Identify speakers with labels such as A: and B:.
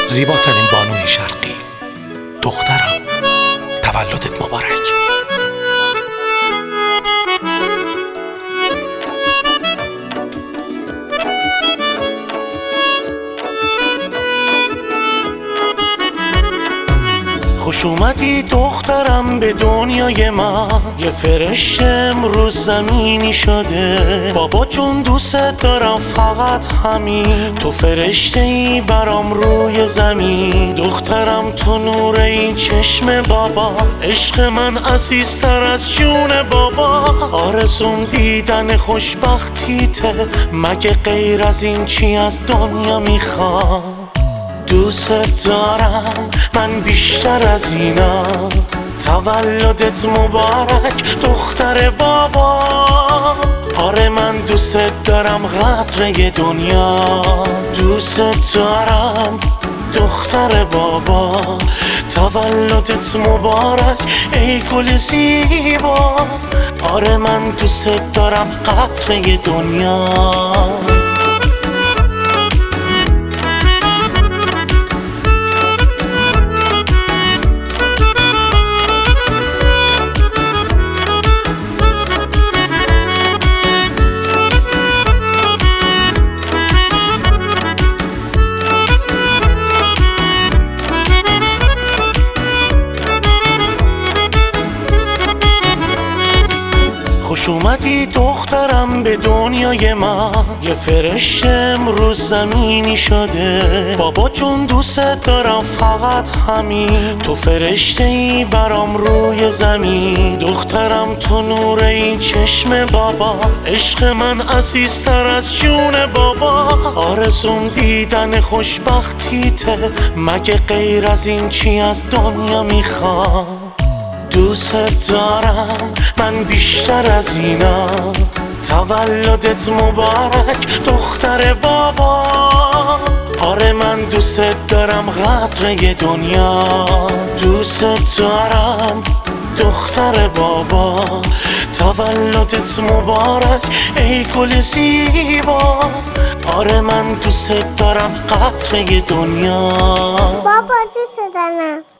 A: زیباترین بانوی شرقی، دخترم، تولدت مبارک. خوش اومدی دخترم به دنیای من، یه فرشته امروز زمینی شده. بابا جون دوست دارم فقط همین، تو فرشته ای برام روی زمین. دخترم تو نور این چشم بابا، عشق من عزیزتر از جون بابا. آرزوم دیدن خوشبختیته، مگه غیر از این چی از دنیا میخوام؟ دوست دارم من بیشتر از اینا، تولدت مبارک دختر بابا. آره من دوست دارم قدر دنیا، دوست دارم دختر بابا. تولدت مبارک ای گل زیبا، آره من دوست دارم قدر دنیا. خوش اومدی دخترم به دنیای من، یه فرشته امروز زمینی شده. بابا جون دوست دارم فقط همین، تو فرشته ای برام روی زمین. دخترم تو نور این چشم بابا، عشق من عزیزتر از جون بابا. آرزوم دیدن خوشبختیته، مگه غیر از این چی از دنیا میخوام؟ دوست دارم من بیشتر از اینا، تولدت مبارک دختر بابا. آره من دوست دارم قدر دنیا، دوست دارم دختر بابا. تولدت مبارک ای گل زیبا، آره من دوست دارم قدر دنیا.
B: بابا دوست دارم.